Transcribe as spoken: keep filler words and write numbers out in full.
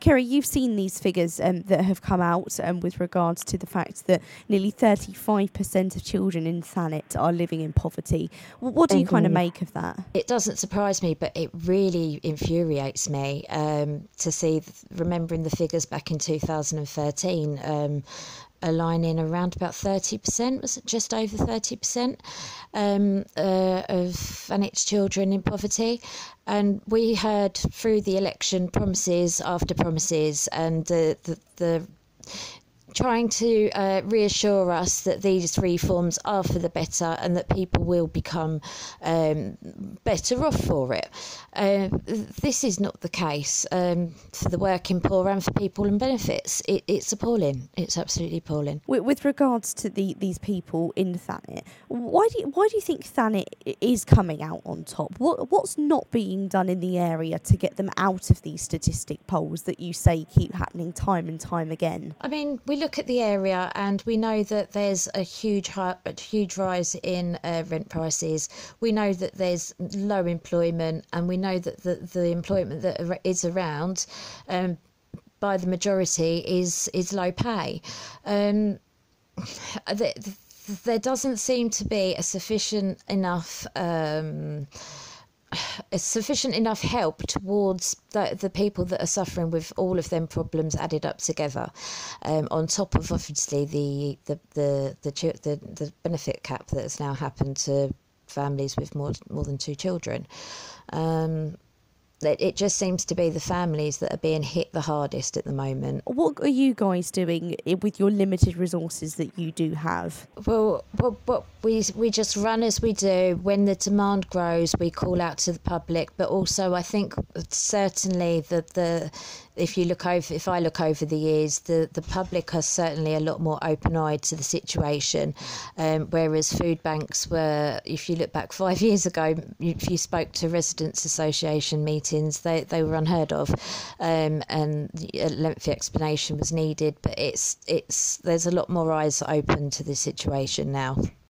Kerry, you've seen these figures um, that have come out um, with regards to the fact that nearly thirty-five percent of children in Thanet are living in poverty. What do you kind of make of that? It doesn't surprise me, but it really infuriates me um, to see, remembering the figures back in two thousand thirteen, um, aligning around about thirty percent, was it just over thirty percent um, uh, of Thanet's children in poverty. And we heard through the election promises after promises, and the, the, the trying to uh, reassure us that these reforms are for the better and that people will become um, better off for it. Uh, this is not the case um, for the working poor and for people on benefits. It, it's appalling. It's absolutely appalling. With, with regards to the, these people in Thanet, why do you, why do you think Thanet is coming out on top? What what's not being done in the area to get them out of these statistic polls that you say keep happening time and time again? I mean, we look at the area and we know that there's a huge a huge rise in uh, rent prices. We know that there's low employment, and we know that the, the employment that is around um, by the majority is is low pay. Um, there, there doesn't seem to be a sufficient enough um, sufficient enough help towards the, the people that are suffering with all of them problems added up together, um, on top of obviously the the, the the the the benefit cap that has now happened to families with more more than two children. Um, it just seems to be the families that are being hit the hardest at the moment. What are you guys doing with your limited resources that you do have? Well, well, well we we just run as we do. When the demand grows, we call out to the public. But also, I think certainly that the if you look over, if I look over the years, the, the public are certainly a lot more open-eyed to the situation. Um, whereas food banks were, if you look back five years ago, if you spoke to residents' association meetings, they, they were unheard of, um, and a lengthy explanation was needed. But it's it's there's a lot more eyes open to the situation now.